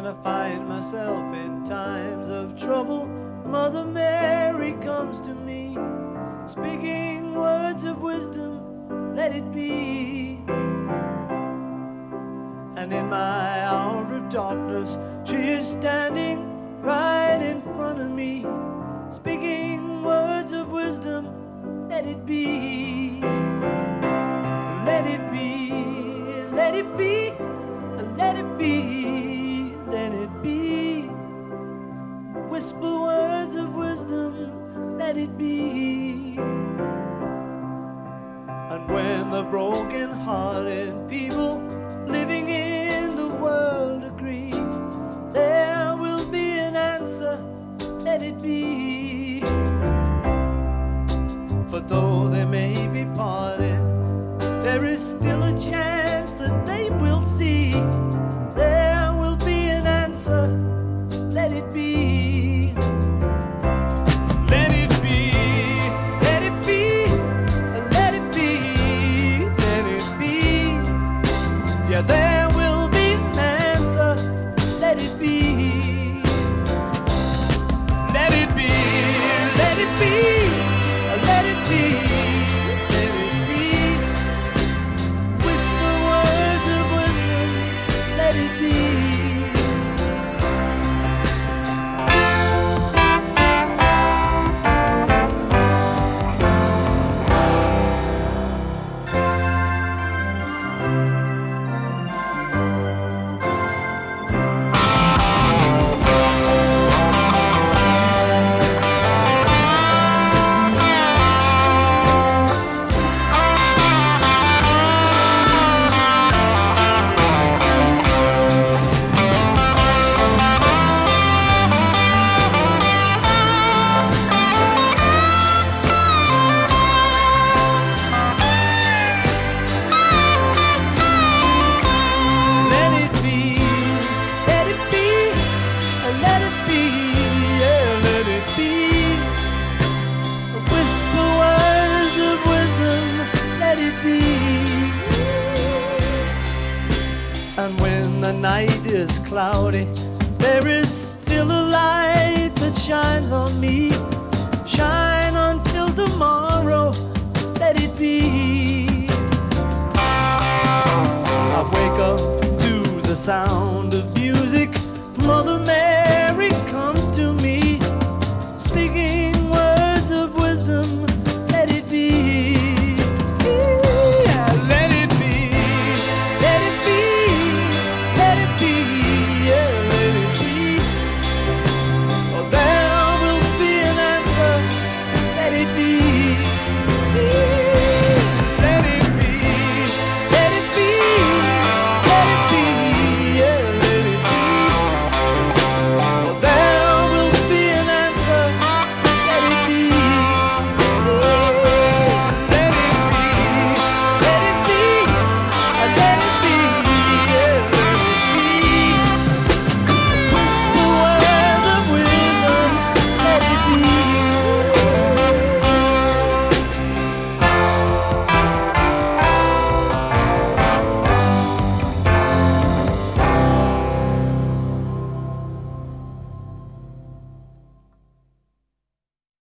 When I find myself in times of trouble, Mother Mary comes to me, speaking words of wisdom, let it be. And in my hour of darkness, she is standing right in front of me, speaking words of wisdom, let it be. Let it be, let it be, let it be, let it be. Whisper words of wisdom, let it be. And when the broken-hearted people living in the world agree, there will be an answer, let it be. But though they may be parted, there is still a chance that they will see. There will be an answer, let it be. Let it be, let it be, let it be, let it be. Yeah, there will be an answer, let it be. Let it be, let it be, let it be, let it be. Whisper words of wisdom, let it be. And when the night is cloudy, there is still a light that shines on me. Shine until tomorrow, let it be. I wake up to the sound of music, Mother Mary